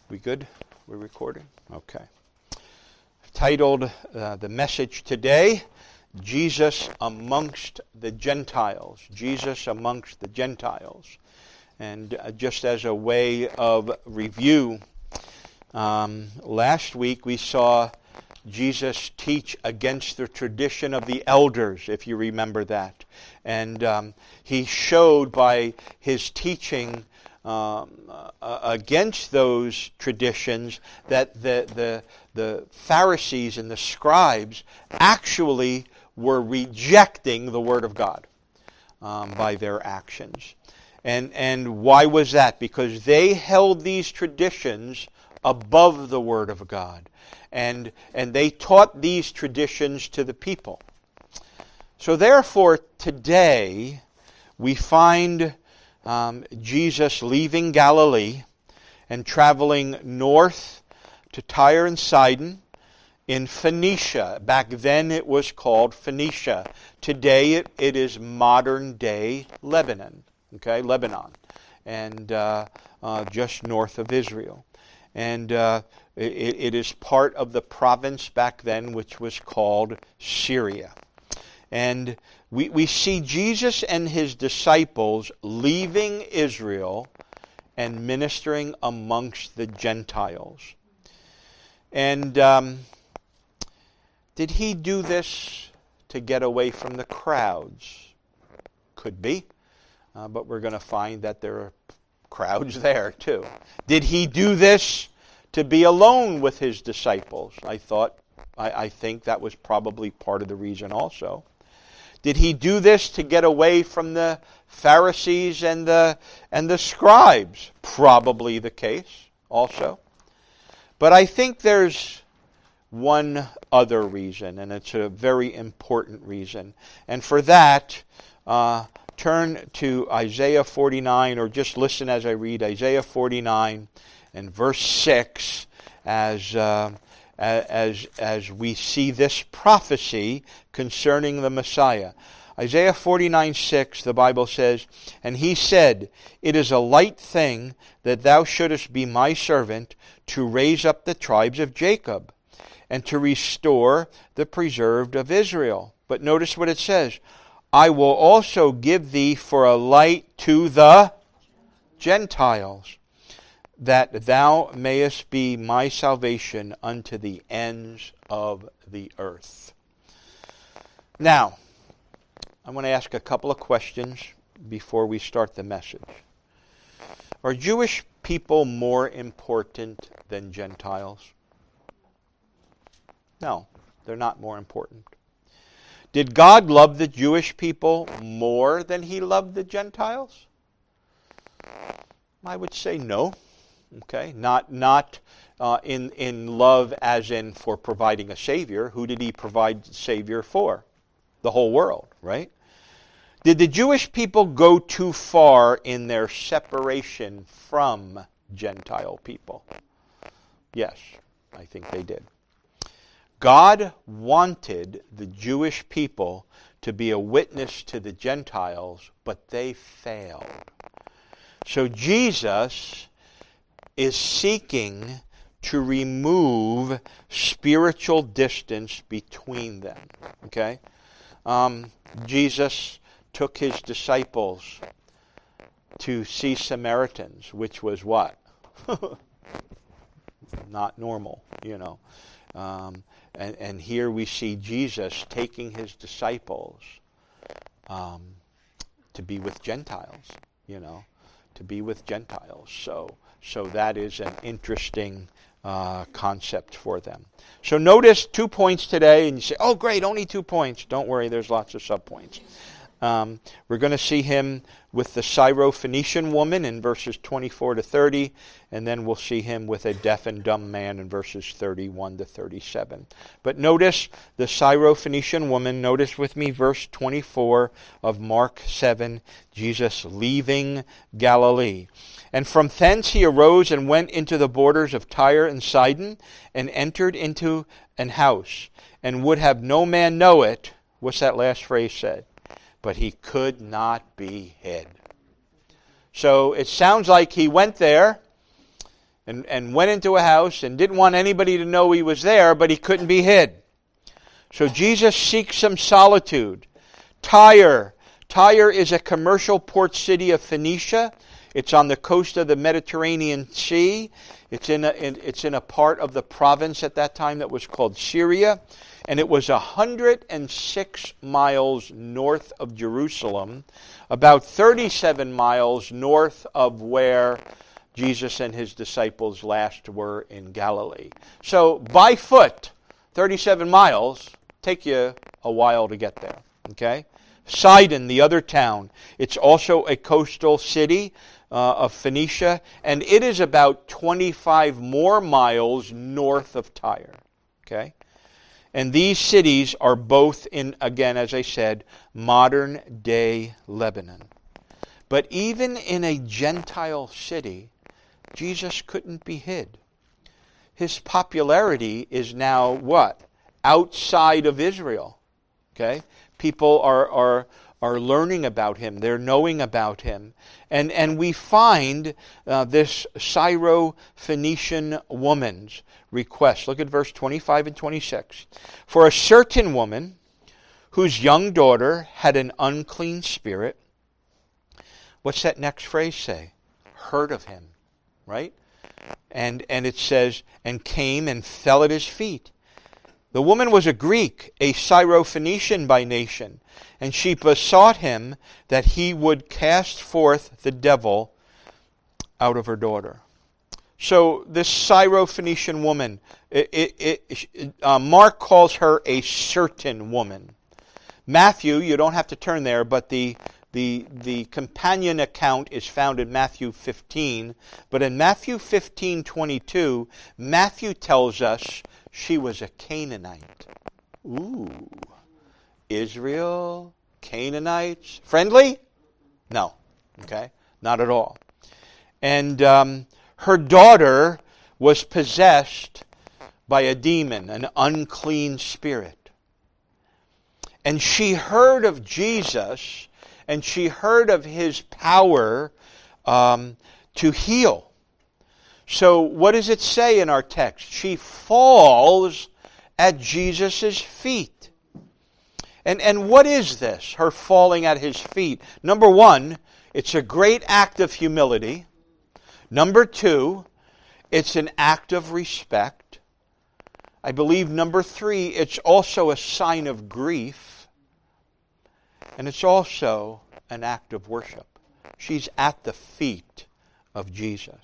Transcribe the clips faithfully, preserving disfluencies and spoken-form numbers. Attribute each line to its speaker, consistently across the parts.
Speaker 1: We good? We're recording? Okay. I've titled uh, the message today, Jesus Amongst the Gentiles. Jesus Amongst the Gentiles. And uh, just as a way of review, um, last week we saw Jesus teach against the tradition of the elders, if you remember that. And um, he showed by his teaching Um, uh, against those traditions that the, the the Pharisees and the scribes actually were rejecting the Word of God um, by their actions. And and why was that? Because they held these traditions above the Word of God. And and they taught these traditions to the people. So therefore, today we find Um, Jesus leaving Galilee and traveling north to Tyre and Sidon in Phoenicia. Back then it was called Phoenicia. Today it, it is modern day Lebanon. Okay, Lebanon. And uh, uh, just north of Israel. And uh, it, it is part of the province back then which was called Syria. And we, we see Jesus and his disciples leaving Israel and ministering amongst the Gentiles. And um, did he do this to get away from the crowds? Could be. Uh, but we're going to find that there are crowds there too. Did he do this to be alone with his disciples? I thought, I, I think that was probably part of the reason also. Did he do this to get away from the Pharisees and the and the scribes? Probably the case also. But I think there's one other reason, and it's a very important reason. And for that, uh, turn to Isaiah forty-nine, or just listen as I read Isaiah forty-nine and verse six as uh, As, as we see this prophecy concerning the Messiah. Isaiah forty-nine six, the Bible says, "And he said, It is a light thing that thou shouldest be my servant to raise up the tribes of Jacob, and to restore the preserved of Israel." But notice what it says, "I will also give thee for a light to the Gentiles, that thou mayest be my salvation unto the ends of the earth." Now, I want to ask a couple of questions before we start the message. Are Jewish people more important than Gentiles? No, they're not more important. Did God love the Jewish people more than he loved the Gentiles? I would say no. Okay, not not uh, in in love as in for providing a Savior. Who did he provide Savior for? The whole world, right? Did the Jewish people go too far in their separation from Gentile people? Yes, I think they did. God wanted the Jewish people to be a witness to the Gentiles, but they failed. So Jesus is seeking to remove spiritual distance between them. Okay? Um, Jesus took his disciples to see Samaritans, which was what? Not normal, you know. Um, and, and here we see Jesus taking his disciples um, to be with Gentiles, you know, to be with Gentiles. So So that is an interesting uh, concept for them. So notice two points today, and you say, oh great, only two points. Don't worry, there's lots of subpoints. Um, we're going to see him with the Syrophoenician woman in verses twenty-four to thirty, and then we'll see him with a deaf and dumb man in verses thirty-one to thirty-seven. But notice the Syrophoenician woman. Notice with me verse twenty-four of Mark seven, Jesus leaving Galilee. "And from thence he arose and went into the borders of Tyre and Sidon, and entered into an house, and would have no man know it." What's that last phrase said? "But he could not be hid." So it sounds like he went there, and, and went into a house and didn't want anybody to know he was there, but he couldn't be hid. So Jesus seeks some solitude. Tyre. Tyre is a commercial port city of Phoenicia. It's on the coast of the Mediterranean Sea. It's in a, in, it's in a part of the province at that time that was called Syria. And it was one hundred six miles north of Jerusalem, about thirty-seven miles north of where Jesus and his disciples last were in Galilee. So by foot, thirty-seven miles, take you a while to get there. Okay? Sidon, the other town, it's also a coastal city uh, of Phoenicia, and it is about twenty-five more miles north of Tyre. Okay? And these cities are both in, again, as I said, modern-day Lebanon. But even in a Gentile city, Jesus couldn't be hid. His popularity is now what? Outside of Israel. Okay? People are are are learning about him. They're knowing about him. And and we find uh, this Syro-Phoenician woman's request. Look at verse twenty-five and twenty-six. For a certain woman whose young daughter had an unclean spirit. What's that next phrase say? Heard of him, right? And and it says, and came and fell at his feet. The woman was a Greek, a Syro-Phoenician by nation, and she besought him that he would cast forth the devil out of her daughter. So this Syro-Phoenician woman, it, it, it, uh, Mark calls her a certain woman. Matthew, you don't have to turn there, but the the the companion account is found in Matthew fifteen. But in Matthew fifteen twenty-two, Matthew tells us she was a Canaanite. Ooh. Israel, Canaanites, friendly? No. Okay? Not at all. And um, her daughter was possessed by a demon, an unclean spirit. And she heard of Jesus, and she heard of his power um, to heal. So what does it say in our text? She falls at Jesus' feet. And, and what is this, her falling at his feet? Number one, it's a great act of humility. Number two, it's an act of respect. I believe number three, it's also a sign of grief. And it's also an act of worship. She's at the feet of Jesus.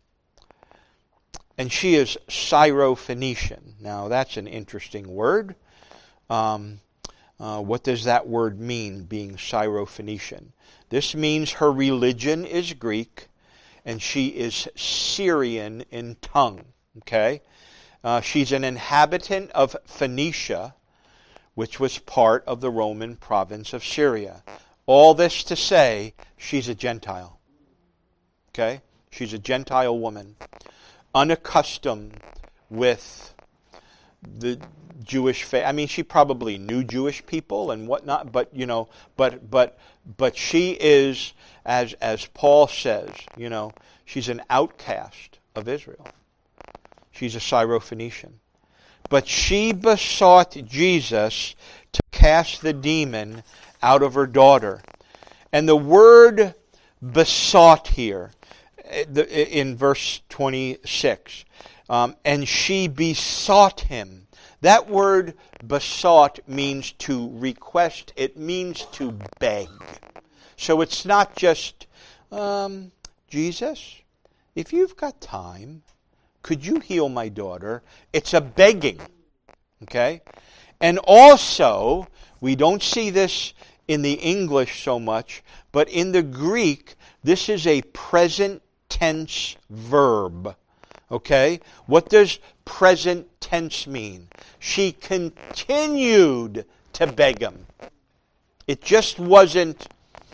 Speaker 1: And she is Syro-Phoenician. Now, that's an interesting word. Um, uh, what does that word mean, being Syro-Phoenician? This means her religion is Greek, and she is Syrian in tongue. Okay? Uh, she's an inhabitant of Phoenicia, which was part of the Roman province of Syria. All this to say, she's a Gentile. Okay? She's a Gentile woman, unaccustomed with the Jewish faith. I mean, she probably knew Jewish people and whatnot, but you know, but but but she is, as as Paul says, you know, she's an outcast of Israel. She's a Syro-Phoenician. But she besought Jesus to cast the demon out of her daughter. And the word besought here, in verse twenty-six, um, and she besought him. That word besought means to request. It means to beg. So it's not just, um, Jesus, if you've got time, could you heal my daughter? It's a begging. Okay? And also, we don't see this in the English so much, but in the Greek, this is a present tense verb. Okay? What does present tense mean? She continued to beg him. It just wasn't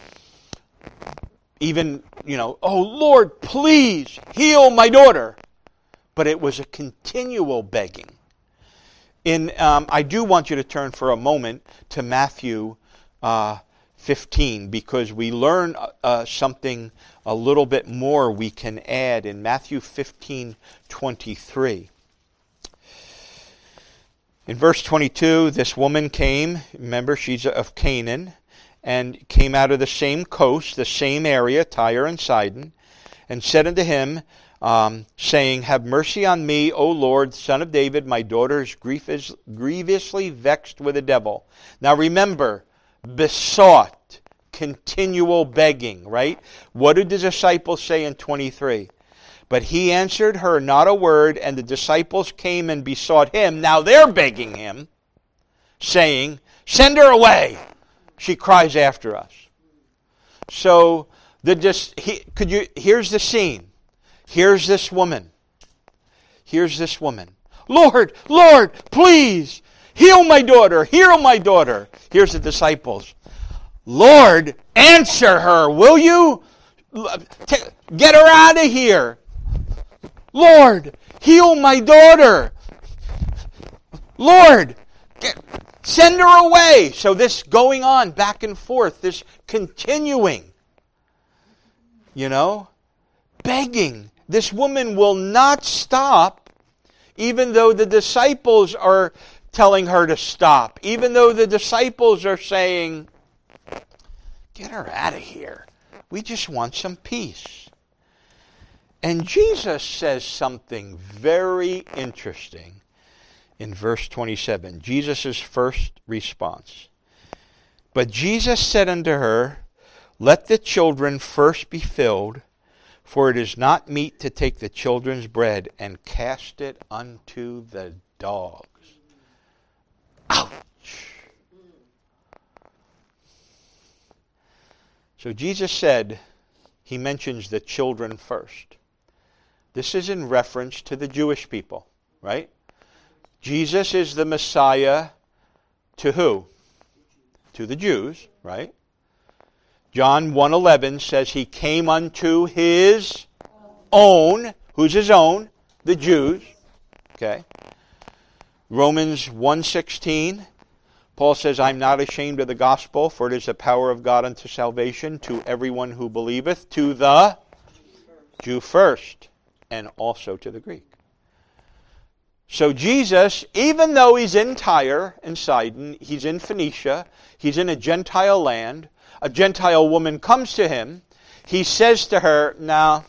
Speaker 1: even, you know, oh Lord, please heal my daughter. But it was a continual begging. In, um, I do want you to turn for a moment to Matthew uh, fifteen, because we learn uh, something a little bit more we can add in Matthew fifteen twenty-three. In verse twenty-two, this woman came, remember she's of Canaan, and came out of the same coast, the same area, Tyre and Sidon, and said unto him, um, saying, Have mercy on me, O Lord, Son of David, my daughter is grievous, grievously vexed with a devil. Now remember, besought, continual begging, right? What did the disciples say in twenty-three? But he answered her not a word, and the disciples came and besought him. Now they're begging him, saying, Send her away. She cries after us. So the dis- he, could you? Here's the scene. Here's this woman. Here's this woman. Lord, Lord, please, heal my daughter, heal my daughter. Here's the disciples. Lord, answer her, will you? Get her out of here. Lord, heal my daughter. Lord, get, send her away. So this going on back and forth, this continuing, you know, begging. This woman will not stop, even though the disciples are telling her to stop, even though the disciples are saying, get her out of here. We just want some peace. And Jesus says something very interesting in verse twenty-seven. Jesus' first response. But Jesus said unto her, Let the children first be filled, for it is not meet to take the children's bread and cast it unto the dogs. Ouch! So Jesus said, he mentions the children first. This is in reference to the Jewish people, right? Jesus is the Messiah to who? To the Jews, right? John one eleven says he came unto his own. Who's his own? The Jews. Okay. Romans one sixteen, Paul says, I'm not ashamed of the gospel, for it is the power of God unto salvation to everyone who believeth, to the Jew first, and also to the Greek. So Jesus, even though he's in Tyre and Sidon, he's in Phoenicia, he's in a Gentile land, a Gentile woman comes to him, he says to her, now,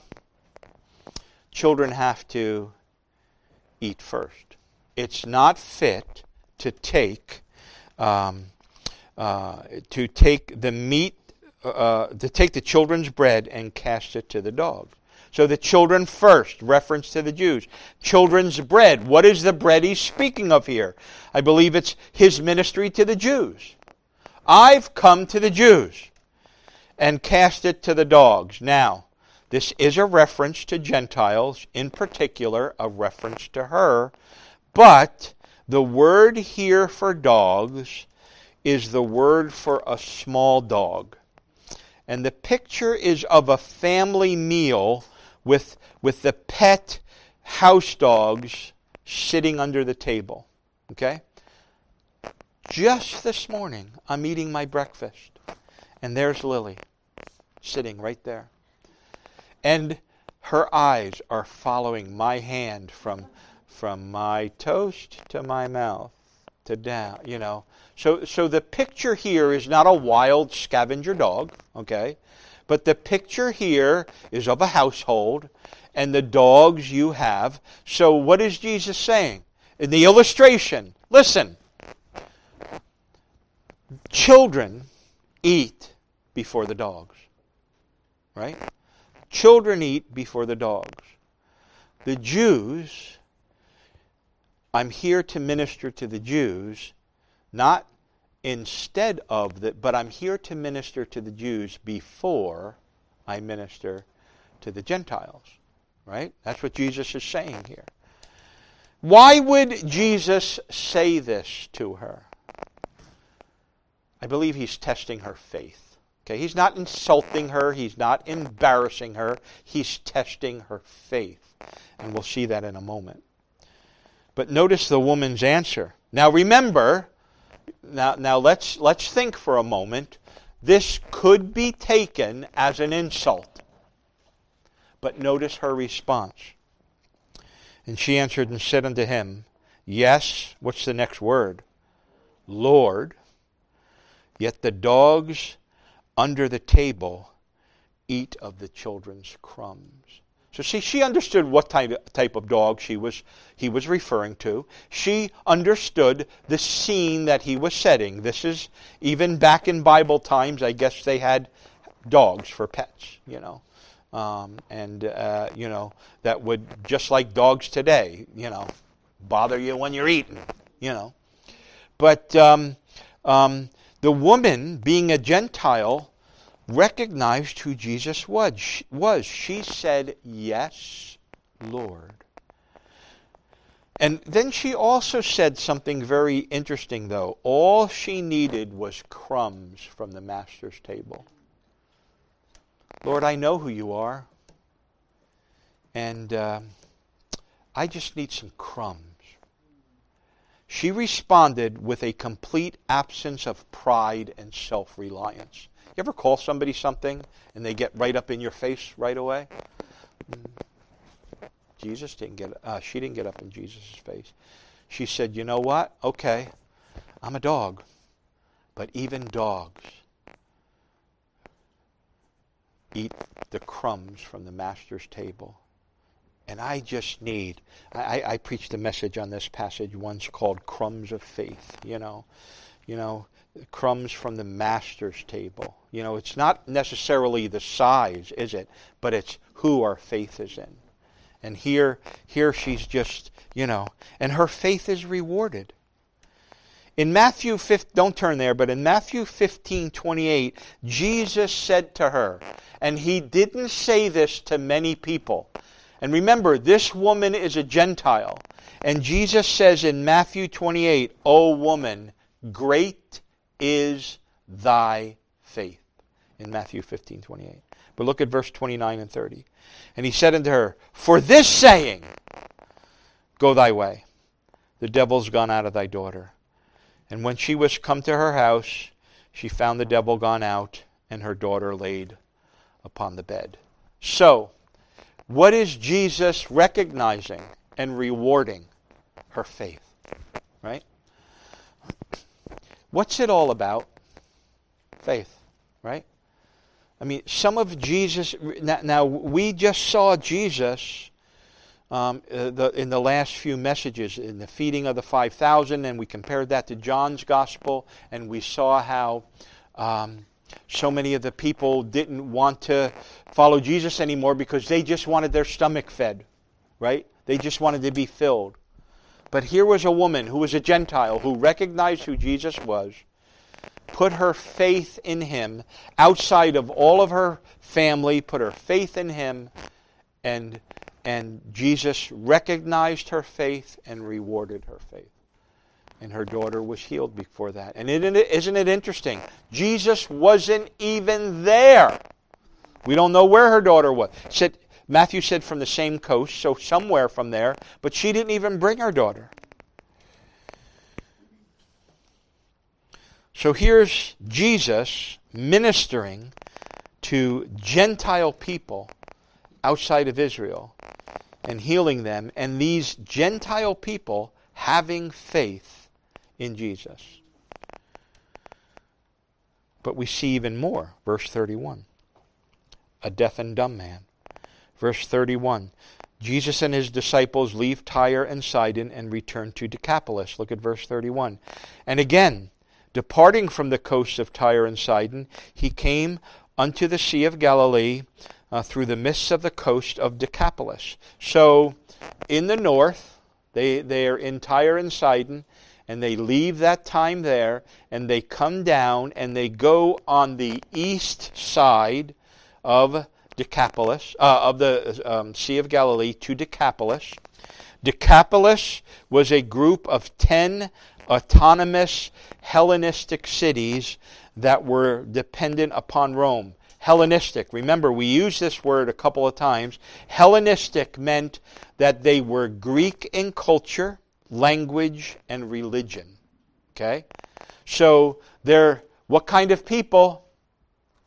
Speaker 1: children have to eat first. It's not fit to take um, uh, to take the meat, uh, to take the children's bread and cast it to the dogs. So the children first, reference to the Jews. Children's bread. What is the bread he's speaking of here? I believe it's his ministry to the Jews. I've come to the Jews and cast it to the dogs. Now, this is a reference to Gentiles, in particular, a reference to her. But the word here for dogs is the word for a small dog. And the picture is of a family meal with, with the pet house dogs sitting under the table. Okay? Just this morning, I'm eating my breakfast. And there's Lily, sitting right there. And her eyes are following my hand from, from my toast to my mouth to down, you know. So, so the picture here is not a wild scavenger dog, okay? But the picture here is of a household and the dogs you have. So what is Jesus saying? In the illustration, listen. Children eat before the dogs, right? Children eat before the dogs. The Jews, I'm here to minister to the Jews, not instead of that, but I'm here to minister to the Jews before I minister to the Gentiles, right? That's what Jesus is saying here. Why would Jesus say this to her? I believe he's testing her faith. Okay, he's not insulting her. He's not embarrassing her. He's testing her faith. And we'll see that in a moment. But notice the woman's answer. Now remember, now, now let's, let's think for a moment. this could be taken as an insult. But notice her response. And she answered and said unto him, Yes, what's the next word? Lord, yet the dogs under the table eat of the children's crumbs. So see, she understood what type, type of dog she was, he was referring to. She understood the scene that he was setting. This is, even back in Bible times, I guess they had dogs for pets, you know. Um, and, uh, you know, that would, just like dogs today, you know, bother you when you're eating, you know. But um, um, the woman, being a Gentile, recognized who Jesus was. was. She said, Yes, Lord. And then she also said something very interesting, though. All she needed was crumbs from the master's table. Lord, I know who you are. And uh, I just need some crumbs. She responded with a complete absence of pride and self-reliance. You ever call somebody something and they get right up in your face right away? Jesus didn't get, uh, she didn't get up in Jesus' face. She said, you know what? Okay, I'm a dog. But even dogs eat the crumbs from the master's table. And I just need, I, I preached a message on this passage once called Crumbs of Faith, you know. You know, crumbs from the master's table. You know, it's not necessarily the size, is it? But it's who our faith is in. And here, here she's just, you know, and her faith is rewarded. In Matthew fifteen, don't turn there, but in Matthew fifteen twenty-eight, Jesus said to her, and he didn't say this to many people. And remember, this woman is a Gentile. And Jesus says in Matthew twenty-eight, O woman, great is thy faith. In Matthew fifteen twenty-eight. But look at verse twenty-nine and thirty. And he said unto her, For this saying, go thy way. The devil's gone out of thy daughter. And when she was come to her house, she found the devil gone out, and her daughter laid upon the bed. So, what is Jesus recognizing and rewarding? Her faith. Right? What's it all about? Faith. Right? I mean, some of Jesus... Now, now we just saw Jesus... Um, uh, the, in the last few messages, in the feeding of the five thousand, and we compared that to John's gospel, and we saw how um, so many of the people didn't want to follow Jesus anymore because they just wanted their stomach fed, right? They just wanted to be filled. But here was a woman who was a Gentile who recognized who Jesus was, put her faith in him outside of all of her family, put her faith in him, and And Jesus recognized her faith and rewarded her faith. And her daughter was healed before that. And isn't it interesting? Jesus wasn't even there. We don't know where her daughter was. Said, Matthew said from the same coast, so somewhere from there. But she didn't even bring her daughter. So here's Jesus ministering to Gentile people outside of Israel and healing them, and these Gentile people having faith in Jesus. But we see even more. Verse thirty-one. A deaf and dumb man. Verse thirty-one. Jesus and his disciples leave Tyre and Sidon and return to Decapolis. Look at verse thirty-one. And again, departing from the coast of Tyre and Sidon, he came unto the Sea of Galilee, Uh, through the midst of the coast of Decapolis. So, in the north, they, they are in Tyre and Sidon, and they leave that time there, and they come down, and they go on the east side of Decapolis, uh, of the um, Sea of Galilee to Decapolis. Decapolis was a group of ten autonomous Hellenistic cities that were dependent upon Rome. Hellenistic. Remember, we used this word a couple of times. Hellenistic meant that they were Greek in culture, language, and religion. Okay? So, they're what kind of people?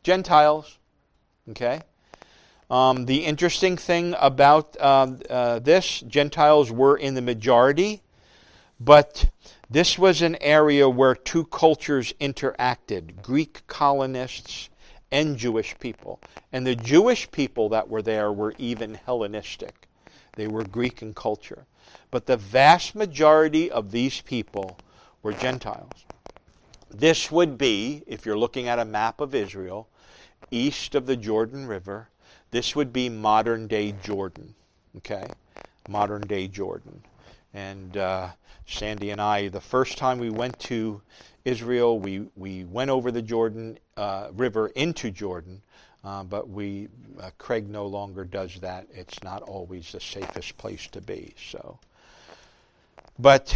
Speaker 1: Gentiles. Okay? Um, the interesting thing about uh, uh, this, Gentiles were in the majority, but this was an area where two cultures interacted, Greek colonists and Jewish people. And the Jewish people that were there were even Hellenistic. They were Greek in culture. But the vast majority of these people were Gentiles. This would be, if you're looking at a map of Israel, east of the Jordan River, this would be modern-day Jordan. Okay? Modern-day Jordan. And uh, Sandy and I, the first time we went to Israel, we, we went over the Jordan uh, River into Jordan, uh, but we uh, Craig no longer does that. It's not always the safest place to be. So, but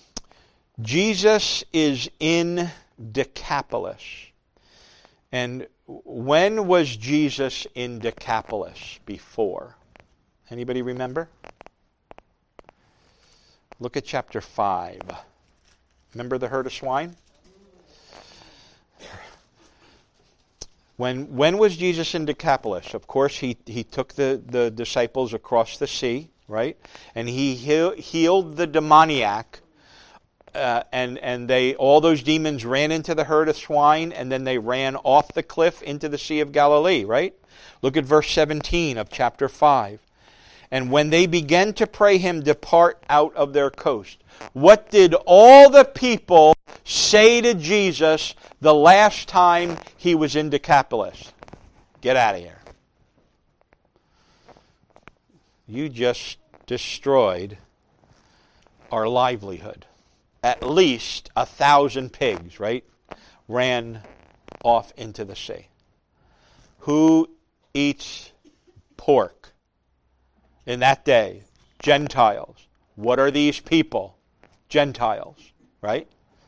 Speaker 1: Jesus is in Decapolis. And when was Jesus in Decapolis before? Anybody remember? Look at chapter five. Remember the herd of swine? When when was Jesus in Decapolis? Of course, he, he took the, the disciples across the sea, right? And he heal, healed the demoniac. Uh, and and they all those demons ran into the herd of swine, and then they ran off the cliff into the Sea of Galilee, right? Look at verse seventeen of chapter five. And when they began to pray him depart out of their coast. What did all the people say to Jesus the last time he was in Decapolis? Get out of here. You just destroyed our livelihood. At least a thousand pigs, right, ran off into the sea. Who eats pork in that day? Gentiles. What are these people? Gentiles, right?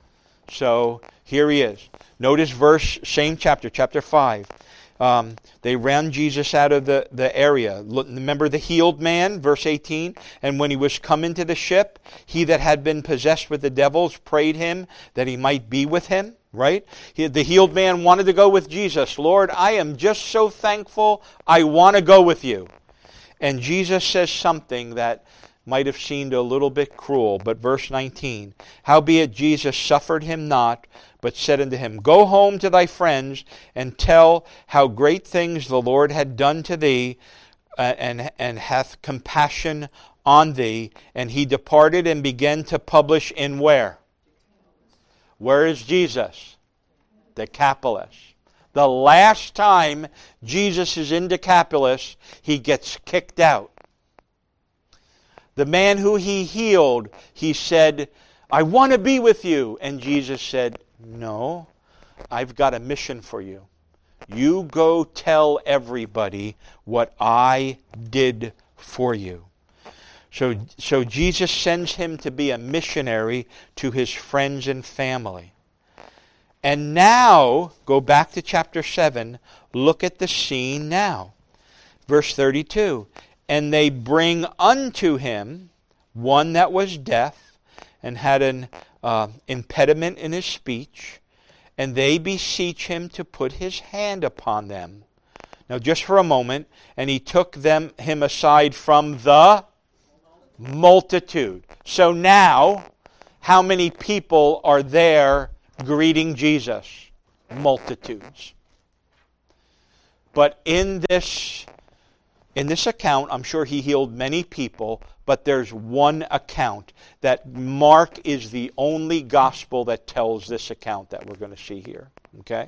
Speaker 1: So here he is. Notice verse, same chapter, chapter five. Um, they ran Jesus out of the, the area. Look, remember the healed man, verse eighteen? And when he was come into the ship, he that had been possessed with the devils prayed him that he might be with him, right? He, the healed man wanted to go with Jesus. Lord, I am just so thankful. I want to go with you. And Jesus says something that might have seemed a little bit cruel, but verse nineteen, howbeit Jesus suffered him not, but said unto him, go home to thy friends, and tell how great things the Lord had done to thee, uh, and, and hath compassion on thee. And he departed and began to publish in where? Where is Jesus? Decapolis. The last time Jesus is in Decapolis, he gets kicked out. The man who he healed, he said, I want to be with you. And Jesus said, no, I've got a mission for you. You go tell everybody what I did for you. So, so Jesus sends him to be a missionary to his friends and family. And now, go back to chapter seven, look at the scene now. Verse thirty-two. And they bring unto him one that was deaf and had an uh, impediment in his speech, and they beseech him to put his hand upon them. Now just for a moment, and he took them him aside from the multitude. So now, how many people are there greeting Jesus? Multitudes. But in this In this account, I'm sure he healed many people, but there's one account that Mark is the only gospel that tells this account that we're going to see here. Okay?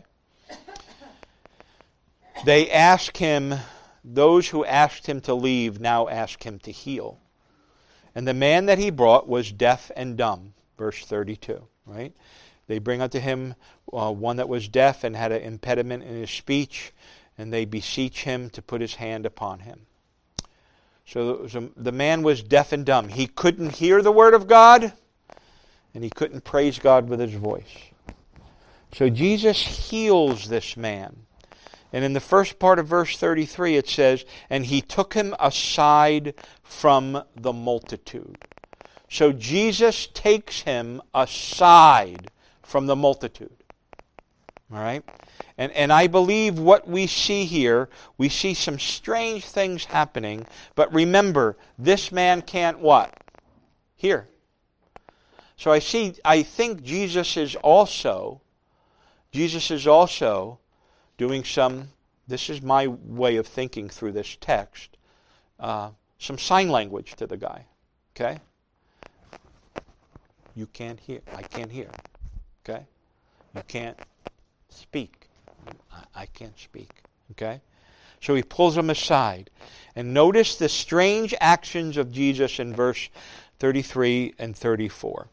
Speaker 1: They ask him, those who asked him to leave now ask him to heal. And the man that he brought was deaf and dumb, verse thirty-two, right? They bring unto him uh, one that was deaf and had an impediment in his speech, and they beseech him to put his hand upon him. So the man was deaf and dumb. He couldn't hear the word of God, and he couldn't praise God with his voice. So Jesus heals this man. And in the first part of verse thirty-three it says, and he took him aside from the multitude. So Jesus takes him aside from the multitude. All right? And, and I believe what we see here, we see some strange things happening. But remember, this man can't what? Hear. So I see, I think Jesus is also, Jesus is also doing some, this is my way of thinking through this text, uh, some sign language to the guy. Okay? You can't hear. I can't hear. Okay? You can't speak. I, I can't speak. Okay? So he pulls him aside. And notice the strange actions of Jesus in verse thirty-three and thirty-four.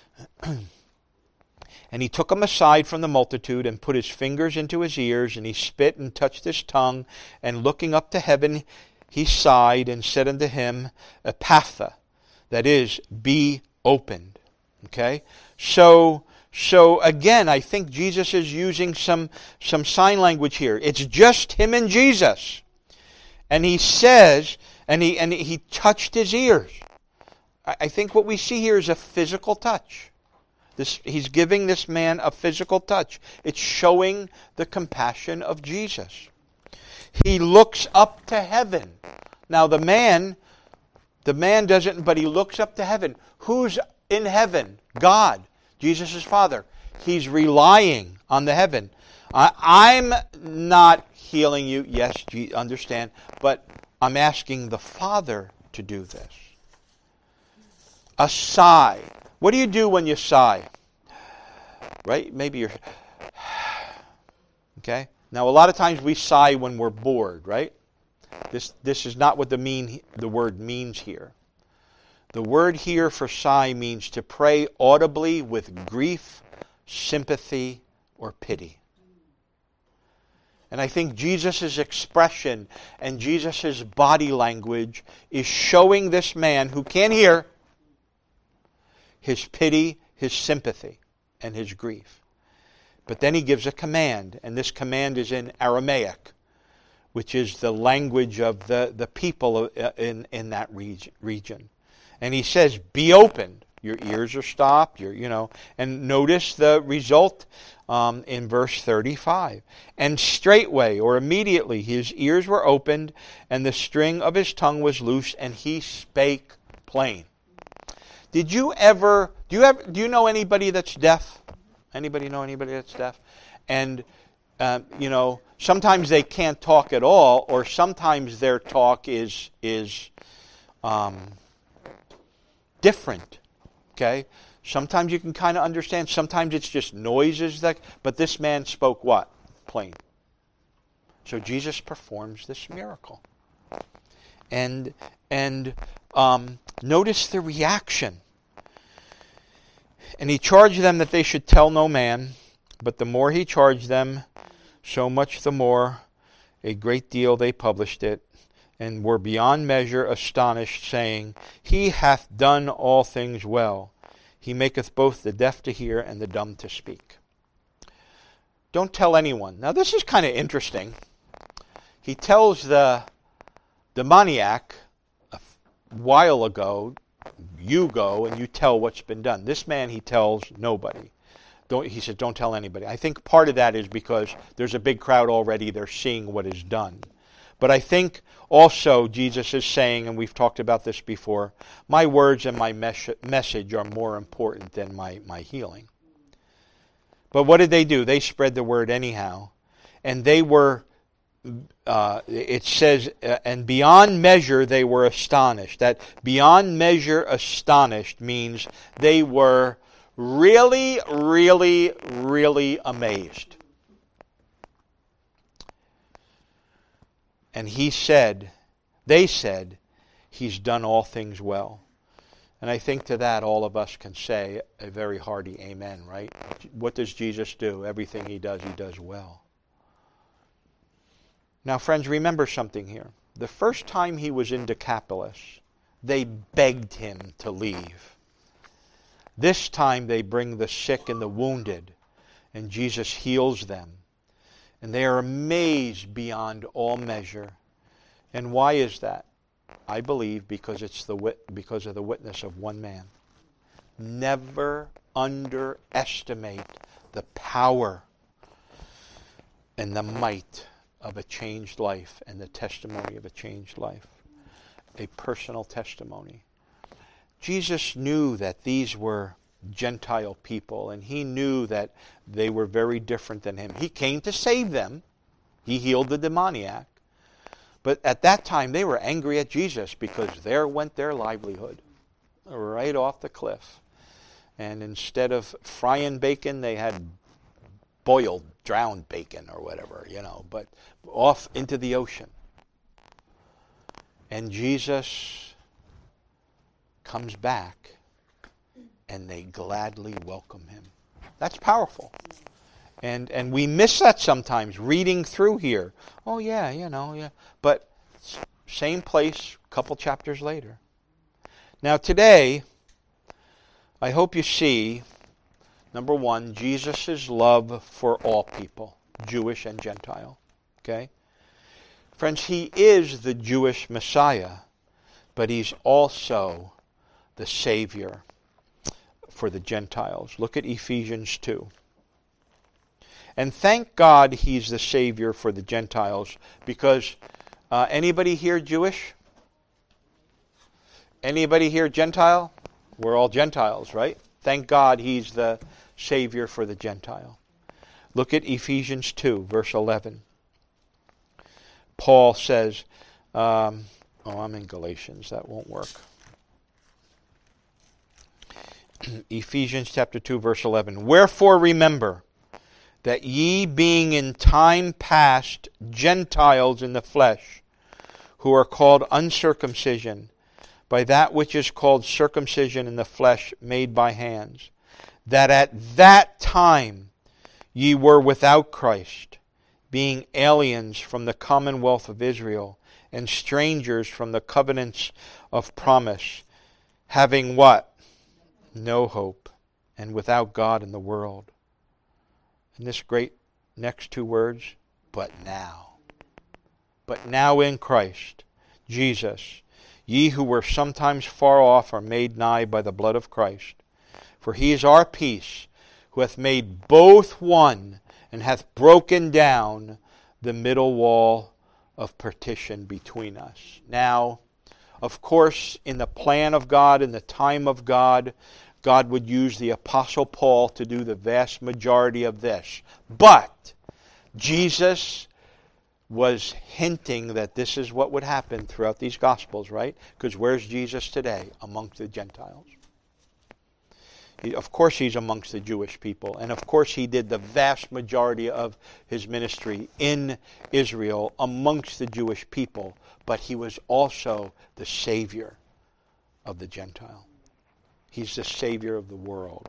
Speaker 1: And he took him aside from the multitude and put his fingers into his ears, and he spit and touched his tongue, and looking up to heaven, he sighed and said unto him, Ephphatha, that is, be opened. Okay? So, so again, I think Jesus is using some, some sign language here. It's just him and Jesus. And he says, and he, and he touched his ears. I, I think what we see here is a physical touch. This, he's giving this man a physical touch. It's showing the compassion of Jesus. He looks up to heaven. Now the man, the man doesn't, but he looks up to heaven. Who's in heaven? God, Jesus' Father. He's relying on the heaven. I, I'm not healing you, yes, understand, but I'm asking the Father to do this. A sigh. What do you do when you sigh? Right? Maybe you're... Okay? Now, a lot of times we sigh when we're bored, right? This this is not what the mean the word means here. The word here for sigh means to pray audibly with grief, sympathy, or pity. And I think Jesus' expression and Jesus' body language is showing this man who can't hear his pity, his sympathy, and his grief. But then he gives a command, and this command is in Aramaic, which is the language of the, the people in, in that region. And he says, be opened. Your ears are stopped, you're, you know. And notice the result um, in verse thirty-five. And straightway, or immediately, his ears were opened, and the string of his tongue was loose, and he spake plain. Did you ever, do you ever, do you know anybody that's deaf? Anybody know anybody that's deaf? And, uh, you know, sometimes they can't talk at all, or sometimes their talk is, is um, different, okay? Sometimes you can kind of understand, sometimes it's just noises, that. But this man spoke what? Plain. So Jesus performs this miracle. And, and um, notice the reaction. And he charged them that they should tell no man, but the more he charged them, so much the more a great deal they published it, and were beyond measure astonished, saying, He hath done all things well. He maketh both the deaf to hear and the dumb to speak. Don't tell anyone. Now this is kind of interesting. He tells the demoniac a while ago, you go and you tell what's been done. This man, he tells nobody. Don't, he said, don't tell anybody. I think part of that is because there's a big crowd already. They're seeing what is done. But I think also Jesus is saying, and we've talked about this before, my words and my mes- message are more important than my, my healing. But what did they do? They spread the word anyhow. And they were... Uh, it says, uh, and beyond measure they were astonished. That beyond measure astonished means they were really, really, really amazed. And he said, they said, He's done all things well. And I think to that all of us can say a very hearty amen, right? What does Jesus do? Everything He does, He does well. Now, friends, remember something here. The first time He was in Decapolis, they begged Him to leave. This time they bring the sick and the wounded, and Jesus heals them. And they are amazed beyond all measure. And why is that? I believe because it's the wit- because of the witness of one man. Never underestimate the power and the might of a changed life and the testimony of a changed life. A personal testimony. Jesus knew that these were Gentile people, and he knew that they were very different than him. He came to save them. He healed the demoniac. But at that time, they were angry at Jesus because there went their livelihood right off the cliff. And instead of frying bacon, they had boiled, drowned bacon or whatever, you know, but off into the ocean. And Jesus comes back, and they gladly welcome him. That's powerful. And and we miss that sometimes, reading through here. Oh, yeah, you know, yeah. But same place, a couple chapters later. Now today, I hope you see, number one, Jesus' love for all people, Jewish and Gentile. Okay? Friends, he is the Jewish Messiah, but he's also the Savior for the Gentiles. Look at Ephesians two. And thank God he's the Savior for the Gentiles, because uh, anybody here Jewish? Anybody here Gentile? We're all Gentiles, right? Thank God he's the Savior for the Gentile. Look at Ephesians two, verse eleven. Paul says, um, oh, I'm in Galatians. That won't work. Ephesians chapter two, verse eleven. Wherefore remember that ye being in time past Gentiles in the flesh, who are called uncircumcision, by that which is called circumcision in the flesh made by hands, that at that time ye were without Christ, being aliens from the commonwealth of Israel, and strangers from the covenants of promise, having what? No hope, and without God in the world. And this great next two words, but now. But now in Christ, Jesus, ye who were sometimes far off are made nigh by the blood of Christ. For he is our peace, who hath made both one, and hath broken down the middle wall of partition between us. Now, of course, in the plan of God, in the time of God, God would use the Apostle Paul to do the vast majority of this. But Jesus was hinting that this is what would happen throughout these Gospels, right? Because where's Jesus today? Amongst the Gentiles. He, of course he's amongst the Jewish people. And of course he did the vast majority of his ministry in Israel amongst the Jewish people. But he was also the Savior of the Gentile. He's the Savior of the world.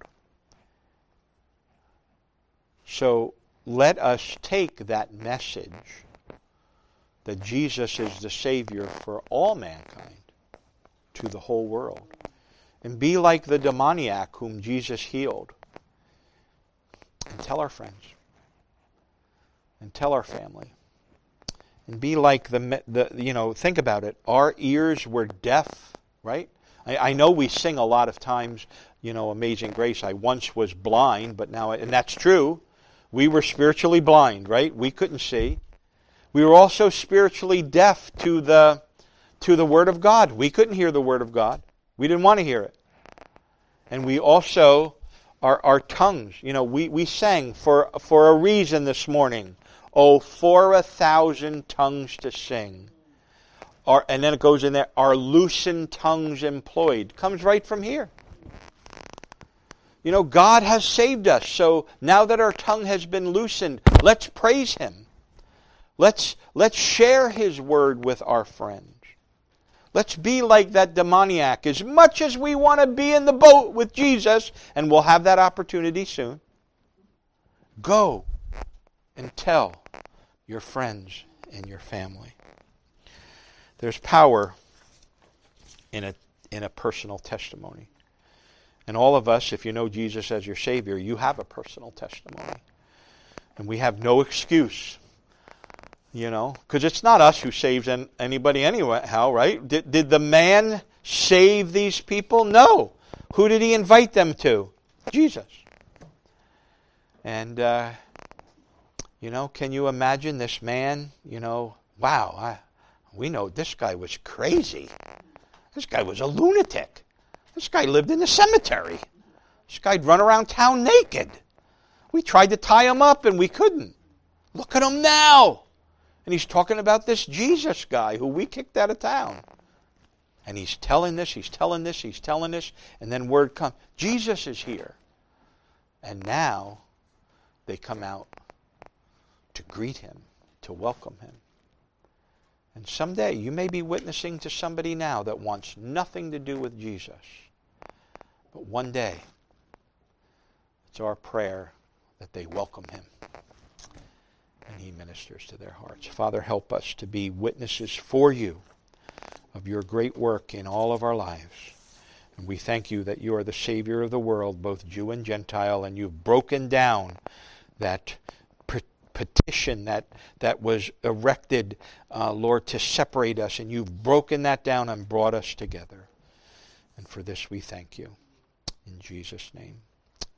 Speaker 1: So let us take that message that Jesus is the Savior for all mankind to the whole world. And be like the demoniac whom Jesus healed. And tell our friends. And tell our family. And be like the, the you know, think about it. Our ears were deaf, right? I, I know we sing a lot of times, you know, Amazing Grace. I once was blind, but now, I, and that's true. We were spiritually blind, right? We couldn't see. We were also spiritually deaf to the to the Word of God. We couldn't hear the Word of God. We didn't want to hear it. And we also, our, our tongues, you know, we, we sang for, for a reason this morning. Oh, for a thousand tongues to sing. Our, and then it goes in there, our loosened tongues employed. Comes right from here. You know, God has saved us. So now that our tongue has been loosened, let's praise Him. Let's, let's share His Word with our friends. Let's be like that demoniac as much as we want to be in the boat with Jesus, and we'll have that opportunity soon. Go and tell your friends and your family. There's power in a, in a personal testimony. And all of us, if you know Jesus as your Savior, you have a personal testimony. And we have no excuse. You know, because it's not us who saves anybody anyhow, right? Did, did the man save these people? No. Who did he invite them to? Jesus. And uh, You know, can you imagine this man? You know, wow, I, we know this guy was crazy. This guy was a lunatic. This guy lived in the cemetery. This guy'd run around town naked. We tried to tie him up and we couldn't. Look at him now. And he's talking about this Jesus guy who we kicked out of town. And he's telling this, he's telling this, he's telling this, and then word comes, Jesus is here. And now they come out to greet him, to welcome him. And someday you may be witnessing to somebody now that wants nothing to do with Jesus. But one day, it's our prayer that they welcome him. And he ministers to their hearts. Father, help us to be witnesses for you of your great work in all of our lives. And we thank you that you are the Savior of the world, both Jew and Gentile, and you've broken down that petition that, that was erected, uh, Lord, to separate us, and you've broken that down and brought us together. And for this we thank you. In Jesus' name.